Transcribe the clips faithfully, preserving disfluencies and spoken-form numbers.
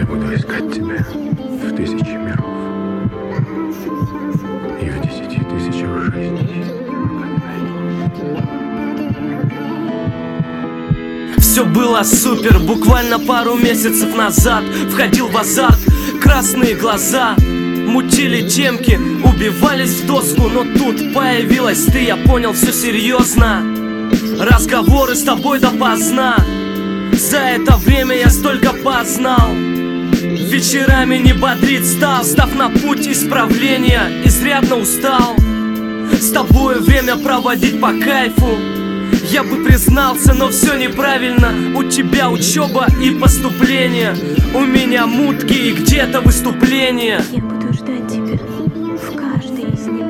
Я буду искать тебя в тысячи миров и в десяти тысячах жизней. Все было супер, буквально пару месяцев назад. Входил в азарт, красные глаза мутили темки, убивались в доску. Но тут появилась ты, я понял, все серьезно. Разговоры с тобой допоздна. За это время я столько познал. Вечерами не бодрит стал, став на путь исправления. Изрядно устал с тобой время проводить по кайфу. Я бы признался, но все неправильно. У тебя учеба и поступление, у меня мутки и где-то выступления. Я буду ждать тебя в каждой из них.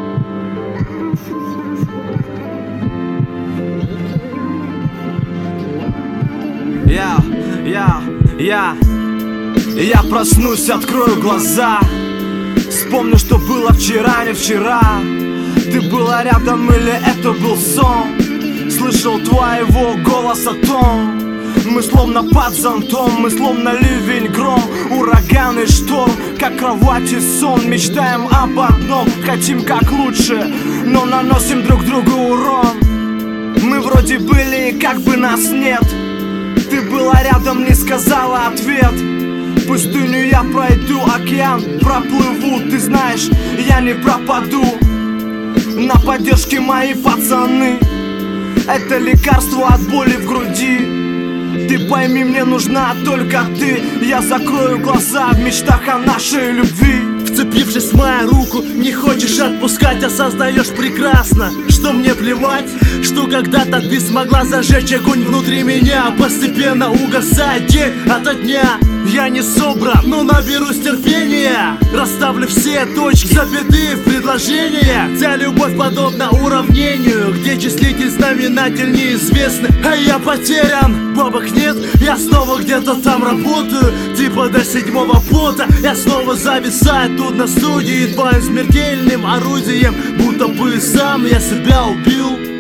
Я, я, я Я проснусь, открою глаза, вспомню, что было вчера, не вчера. Ты была рядом или это был сон? Слышал твоего голоса тон. Мы словно под зонтом, мы словно ливень, гром, ураган и шторм, как кровать и сон. Мечтаем об одном, хотим как лучше, но наносим друг другу урон. Мы вроде были и как бы нас нет. Ты была рядом, не сказала ответ. Пустыню я пройду, океан проплыву. Ты знаешь, я не пропаду. На поддержке мои пацаны. Это лекарство от боли в груди. Ты пойми, мне нужна только ты. Я закрою глаза в мечтах о нашей любви. Вцепившись в мою руку, не хочешь отпускать, осознаешь прекрасно, что мне плевать, что когда-то ты смогла зажечь огонь внутри меня. Постепенно угасает день ото дня. Я не собран, но наберусь терпения. Расставлю все точки, запятые в предложениях. Вся любовь подобна уравнению, где числитель, знаменатель неизвестны, а я потерян. Бабок нет, я снова где-то там работаю, типа до седьмого пота. Я снова зависаю тут на студии твоим смертельным орудием, будто бы сам я себя убил.